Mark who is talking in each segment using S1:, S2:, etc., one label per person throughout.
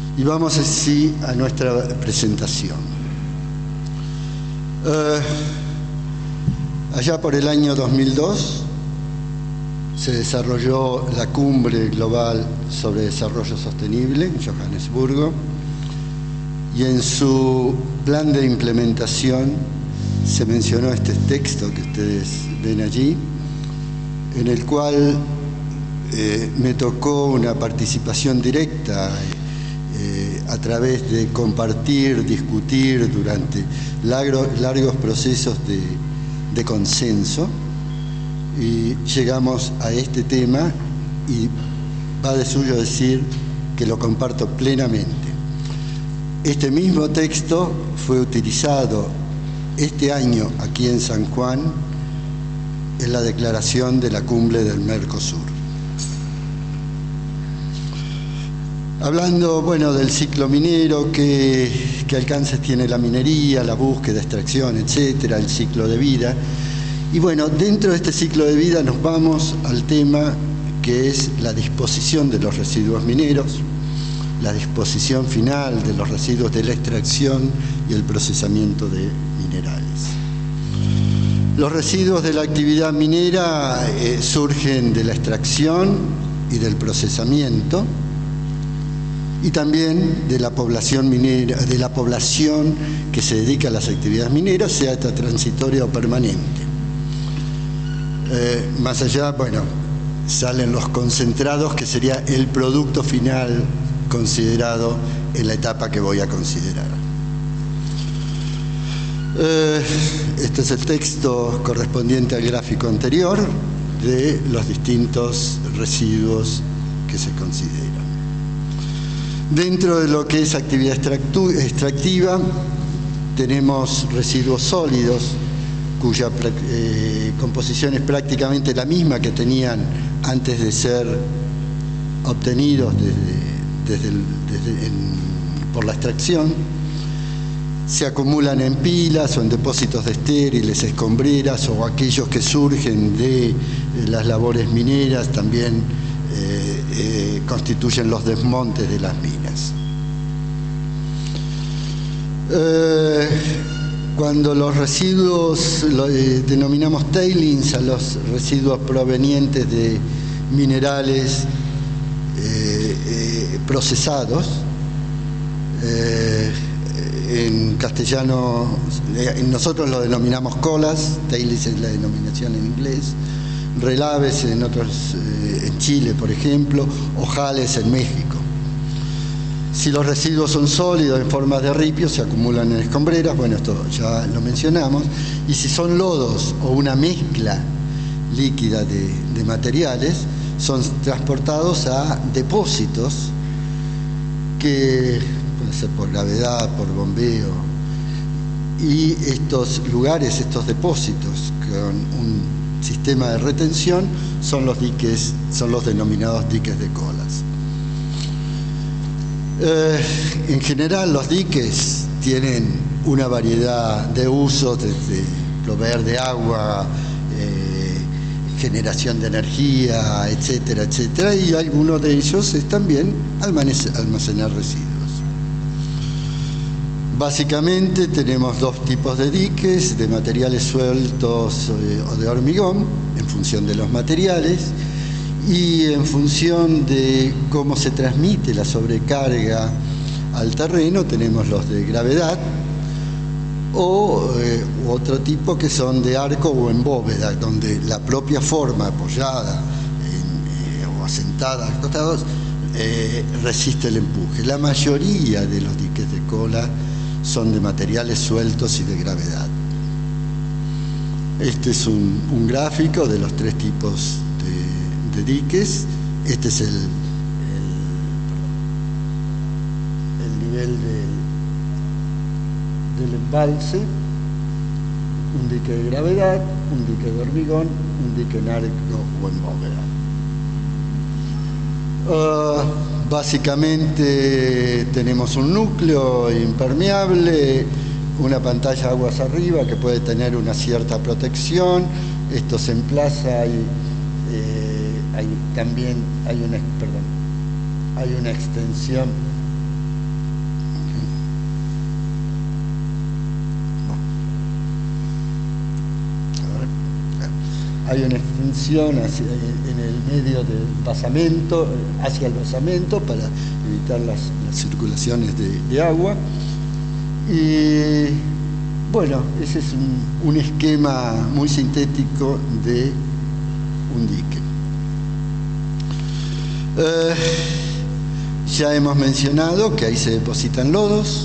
S1: Y vamos así a nuestra presentación. Allá por el año 2002 se desarrolló la Cumbre Global sobre Desarrollo Sostenible en Johannesburgo, y en su plan de implementación se mencionó este texto que ustedes ven allí, en el cual me tocó una participación directa a través de compartir, discutir durante largos procesos de consenso, y llegamos a este tema, y va de suyo decir que lo comparto plenamente. Este mismo texto fue utilizado este año aquí en San Juan en la declaración de la cumbre del Mercosur. Hablando, del ciclo minero, qué alcances tiene la minería, la búsqueda, extracción, etcétera, el ciclo de vida. Y dentro de este ciclo de vida nos vamos al tema que es la disposición de los residuos mineros, la disposición final de los residuos de la extracción y el procesamiento de minerales. Los residuos de la actividad minera surgen de la extracción y del procesamiento, y también de la población minera, de la población que se dedica a las actividades mineras, sea esta transitoria o permanente. Más allá, salen los concentrados, que sería el producto final considerado en la etapa que voy a considerar. Este es el texto correspondiente al gráfico anterior de los distintos residuos que se consideran. Dentro de lo que es actividad extractiva, tenemos residuos sólidos, cuya composición es prácticamente la misma que tenían antes de ser obtenidos por la extracción. Se acumulan en pilas o en depósitos de estériles, escombreras, o aquellos que surgen de las labores mineras también constituyen los desmontes de las minas. Cuando los residuos, denominamos tailings a los residuos provenientes de minerales procesados, en castellano nosotros lo denominamos colas, tailings es la denominación en inglés, relaves en Chile, por ejemplo, ojales en México. Si los residuos son sólidos en forma de ripio, se acumulan en escombreras, esto ya lo mencionamos, y si son lodos o una mezcla líquida de materiales, son transportados a depósitos que puede ser por gravedad, por bombeo, y estos lugares, estos depósitos con un sistema de retención son los diques, son los denominados diques de colas. En general, los diques tienen una variedad de usos, desde proveer de agua, generación de energía, etcétera, etcétera, y algunos de ellos es también almacenar residuos. Básicamente tenemos dos tipos de diques, de materiales sueltos o de hormigón, en función de los materiales, y en función de cómo se transmite la sobrecarga al terreno, tenemos los de gravedad o otro tipo que son de arco o en bóveda, donde la propia forma apoyada o asentada a los costados resiste el empuje. La mayoría de los diques de cola son de materiales sueltos y de gravedad. Este es un gráfico de los tres tipos de diques. Este es el nivel del embalse, un dique de gravedad, un dique de hormigón, un dique en arco o en bóveda. Básicamente tenemos un núcleo impermeable, una pantalla aguas arriba que puede tener una cierta protección. Esto se emplaza y también hay una extensión hay una extensión en el medio del basamento, hacia el basamento, para evitar las circulaciones de agua. Y bueno, ese es un esquema muy sintético de un dique. Ya hemos mencionado que ahí se depositan lodos,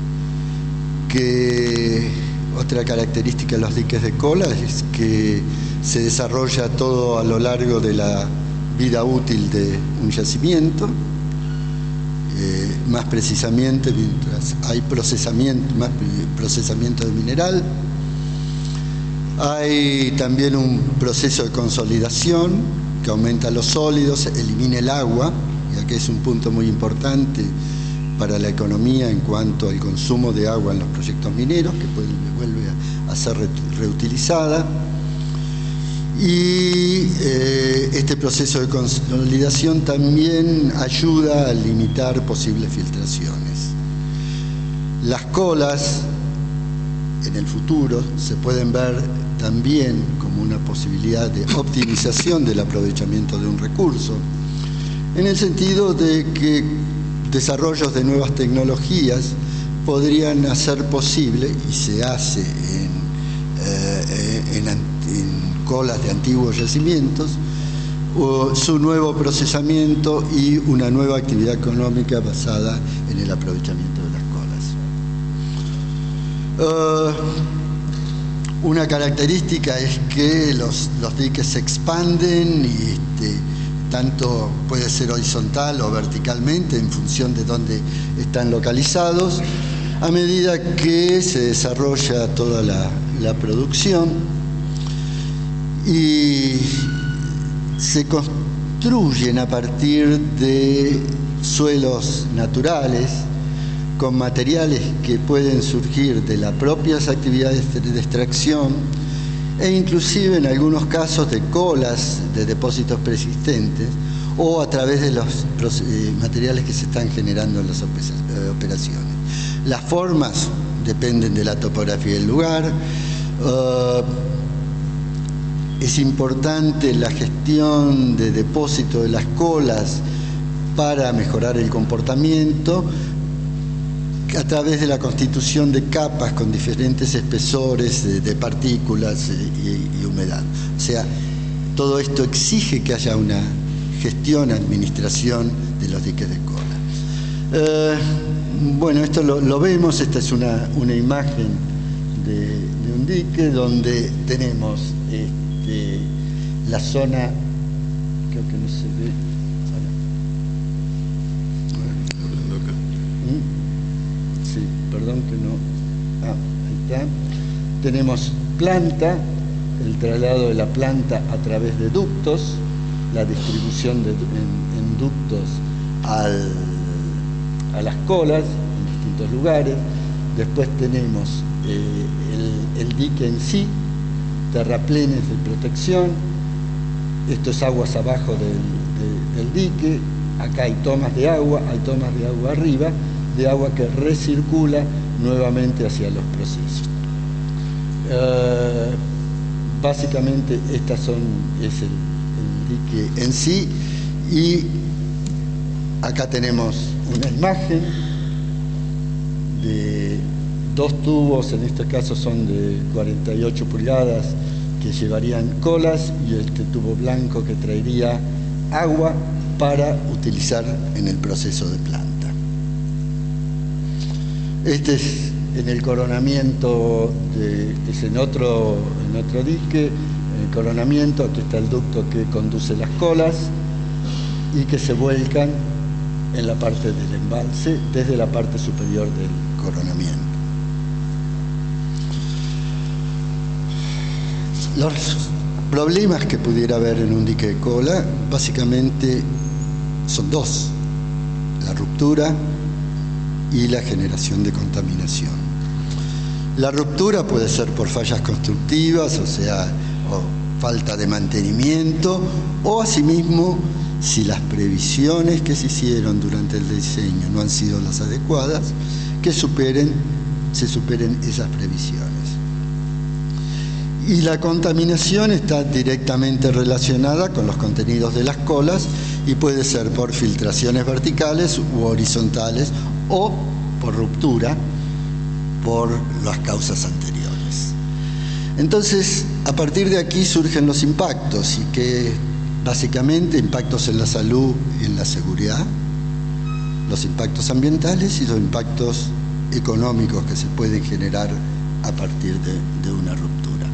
S1: que otra característica de los diques de cola es que se desarrolla todo a lo largo de la vida útil de un yacimiento, más precisamente mientras hay más procesamiento de mineral. Hay también un proceso de consolidación que aumenta los sólidos, elimina el agua, ya que es un punto muy importante para la economía en cuanto al consumo de agua en los proyectos mineros, que vuelve a ser reutilizada. Y este proceso de consolidación también ayuda a limitar posibles filtraciones. Las colas en el futuro se pueden ver también como una posibilidad de optimización del aprovechamiento de un recurso, en el sentido de que desarrollos de nuevas tecnologías podrían hacer posible, y se hace en colas de antiguos yacimientos, su nuevo procesamiento y una nueva actividad económica basada en el aprovechamiento de las colas. Una característica es que los diques se expanden y tanto puede ser horizontal o verticalmente en función de dónde están localizados, a medida que se desarrolla toda la producción, y se construyen a partir de suelos naturales con materiales que pueden surgir de las propias actividades de extracción e inclusive en algunos casos de colas de depósitos persistentes o a través de los materiales que se están generando en las operaciones. Las formas dependen de la topografía del lugar. Es importante la gestión de depósito de las colas para mejorar el comportamiento a través de la constitución de capas con diferentes espesores de partículas y humedad. O sea, todo esto exige que haya una gestión, administración de los diques de cola. Bueno, esto lo vemos, esta es una imagen de un dique donde tenemos la zona, creo que no se ve. Sí, perdón que no. Ahí está. Tenemos planta, el traslado de la planta a través de ductos, la distribución en ductos a las colas en distintos lugares. Después tenemos el dique en sí, terraplenes de protección. Esto es aguas abajo del dique. Acá hay tomas de agua arriba, de agua que recircula nuevamente hacia los procesos. Básicamente es el dique en sí, y acá tenemos una imagen de dos tubos, en este caso son de 48 pulgadas, que llevarían colas, y este tubo blanco que traería agua para utilizar en el proceso de planta. Este es en el coronamiento, es en otro dique, en el coronamiento. Aquí está el ducto que conduce las colas y que se vuelcan en la parte del embalse desde la parte superior del coronamiento. Los problemas que pudiera haber en un dique de cola básicamente son dos: la ruptura y la generación de contaminación. La ruptura puede ser por fallas constructivas, o falta de mantenimiento, o asimismo, si las previsiones que se hicieron durante el diseño no han sido las adecuadas, que se superen esas previsiones. Y la contaminación está directamente relacionada con los contenidos de las colas y puede ser por filtraciones verticales u horizontales o por ruptura por las causas anteriores. Entonces, a partir de aquí surgen los impactos, y que básicamente impactos en la salud y en la seguridad, los impactos ambientales y los impactos económicos que se pueden generar a partir de una ruptura.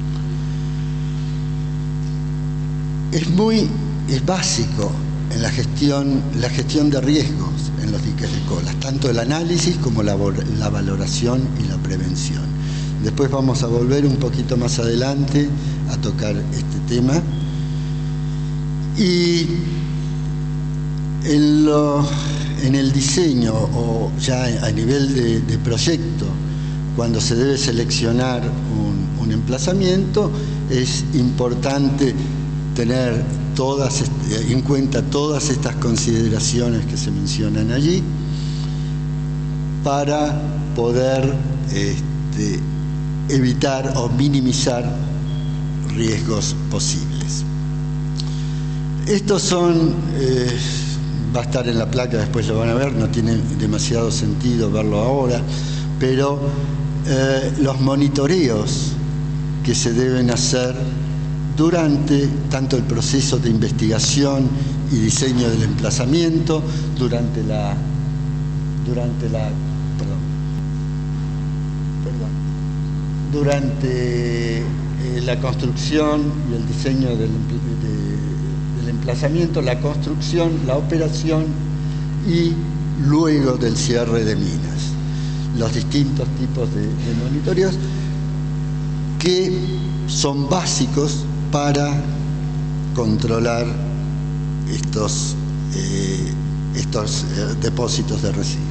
S1: Es básico en la gestión de riesgos en los diques de colas, tanto el análisis como la valoración y la prevención. Después vamos a volver un poquito más adelante a tocar este tema. Y en el diseño, o ya a nivel de proyecto, cuando se debe seleccionar un emplazamiento, es importante tener en cuenta todas estas consideraciones que se mencionan allí para poder evitar o minimizar riesgos posibles. Estos son, va a estar en la placa, después lo van a ver, no tiene demasiado sentido verlo ahora, pero los monitoreos que se deben hacer durante tanto el proceso de investigación y diseño del emplazamiento, durante la construcción y el diseño del emplazamiento, la construcción, la operación y luego del cierre de minas. Los distintos tipos de monitoreos que son básicos para controlar estos depósitos de residuos.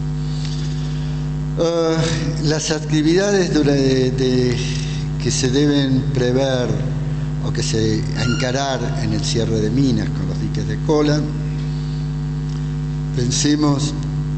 S1: Las actividades que se deben prever o que se encarar en el cierre de minas con los diques de cola, pensemos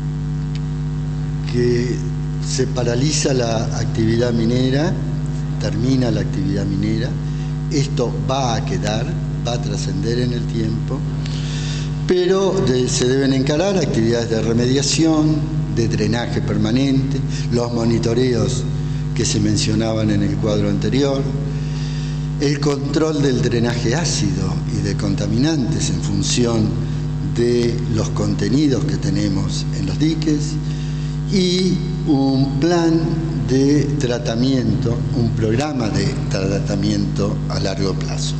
S1: que se paraliza la actividad minera, termina la actividad minera, esto va a quedar, va a trascender en el tiempo, pero se deben encarar actividades de remediación, de drenaje permanente, los monitoreos que se mencionaban en el cuadro anterior, el control del drenaje ácido y de contaminantes en función de los contenidos que tenemos en los diques, y un plan de tratamiento, un programa de tratamiento a largo plazo.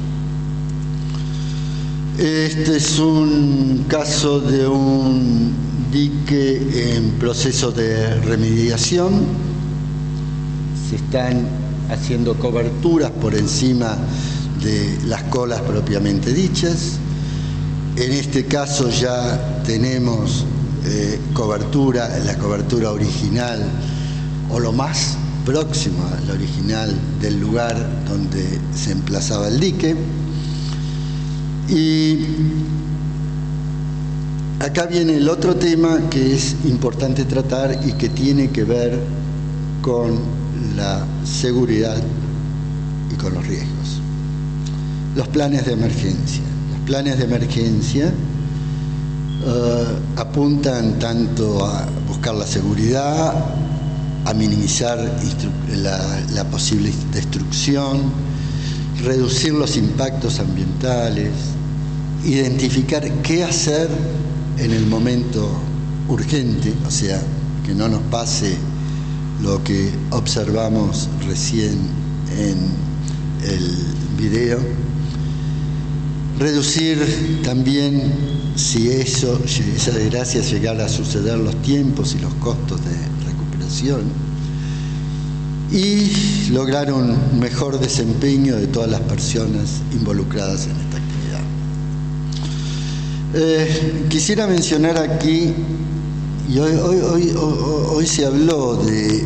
S1: Este es un caso de un dique en proceso de remediación. Se están haciendo coberturas por encima de las colas propiamente dichas. En este caso ya tenemos la cobertura original, o lo más próximo a la original del lugar donde se emplazaba el dique. Y acá viene el otro tema que es importante tratar y que tiene que ver con la seguridad y con los riesgos. Los planes de emergencia. Los planes de emergencia apuntan tanto a buscar la seguridad, a minimizar la posible destrucción, reducir los impactos ambientales, identificar qué hacer en el momento urgente, o sea, que no nos pase lo que observamos recién en el video. Reducir también, si esa desgracia llegara a suceder, los tiempos y los costos de recuperación, y lograr un mejor desempeño de todas las personas involucradas en esta actividad. Quisiera mencionar aquí, y hoy se habló de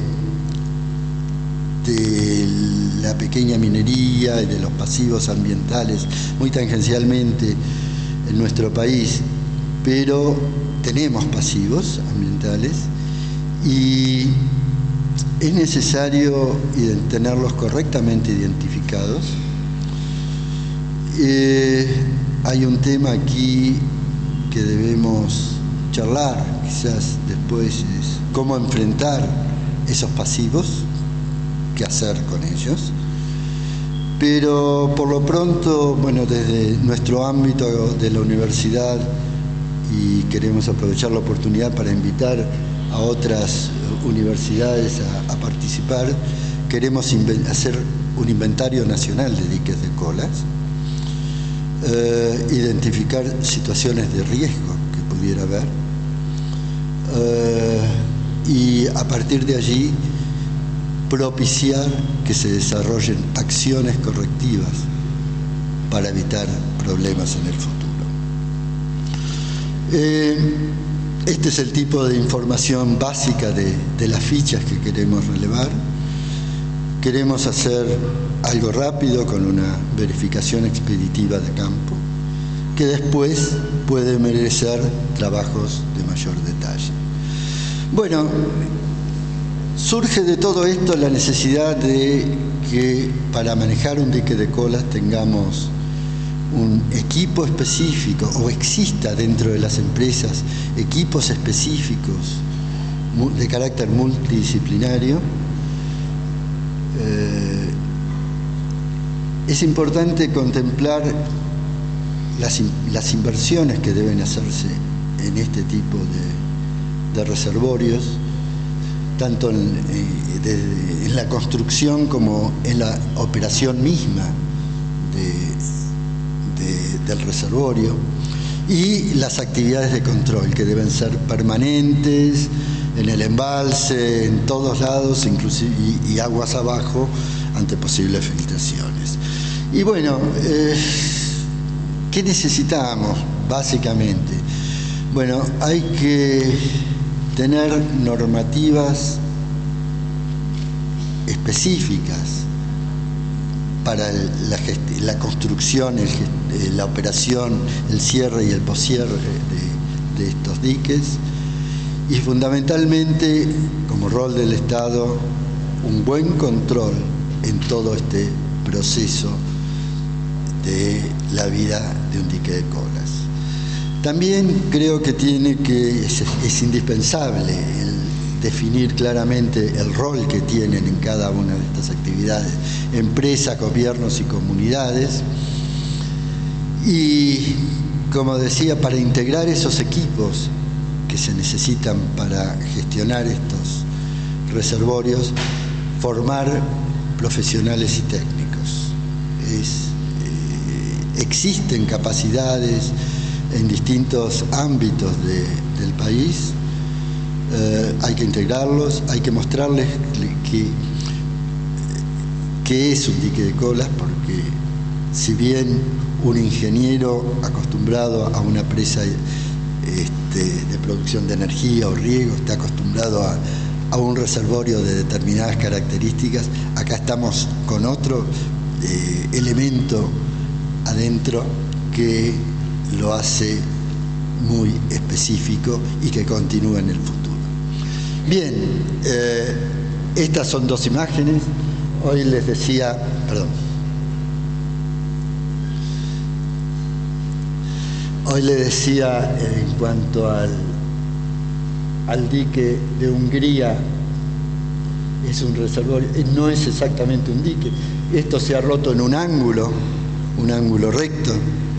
S1: la pequeña minería y de los pasivos ambientales muy tangencialmente en nuestro país, pero tenemos pasivos ambientales y es necesario tenerlos correctamente identificados. Hay un tema aquí que debemos charlar, quizás después, es cómo enfrentar esos pasivos, qué hacer con ellos. Pero por lo pronto, bueno, desde nuestro ámbito de la universidad, y queremos aprovechar la oportunidad para invitar a otras universidades a participar, queremos hacer un inventario nacional de diques de colas, identificar situaciones de riesgo que pudiera haber, y a partir de allí propiciar que se desarrollen acciones correctivas para evitar problemas en el futuro. Este es el tipo de información básica de las fichas que queremos relevar. Queremos hacer algo rápido con una verificación expeditiva de campo, que después puede merecer trabajos de mayor detalle. Bueno, surge de todo esto la necesidad de que para manejar un dique de colas tengamos un equipo específico, o exista dentro de las empresas equipos específicos de carácter multidisciplinario. Es importante contemplar las inversiones que deben hacerse en este tipo de reservorios, tanto en la construcción como en la operación misma del reservorio, y las actividades de control que deben ser permanentes en el embalse, en todos lados, inclusive y aguas abajo ante posibles filtraciones. Y bueno, ¿qué necesitamos básicamente? Bueno, hay que tener normativas específicas para la construcción, la operación, el cierre y el poscierre de estos diques, y fundamentalmente, como rol del Estado, un buen control en todo este proceso de la vida de un dique de colas. También creo que es indispensable definir claramente el rol que tienen en cada una de estas actividades empresas, gobiernos y comunidades, y, como decía, para integrar esos equipos que se necesitan para gestionar estos reservorios, formar profesionales y técnicos. Existen capacidades en distintos ámbitos del país. Hay que integrarlos, hay que mostrarles qué es un dique de colas, porque si bien un ingeniero acostumbrado a una presa de producción de energía o riego está acostumbrado a un reservorio de determinadas características, acá estamos con otro elemento adentro que lo hace muy específico y que continúa en el futuro. Bien, estas son dos imágenes. Hoy les decía, en cuanto al dique de Hungría, es un reservorio, no es exactamente un dique. Esto se ha roto en un ángulo recto,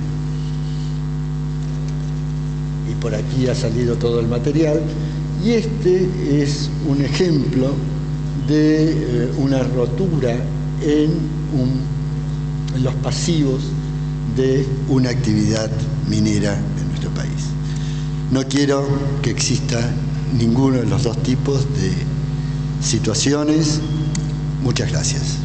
S1: y por aquí ha salido todo el material. Y este es un ejemplo de una rotura en los pasivos de una actividad minera en nuestro país. No quiero que exista ninguno de los dos tipos de situaciones. Muchas gracias.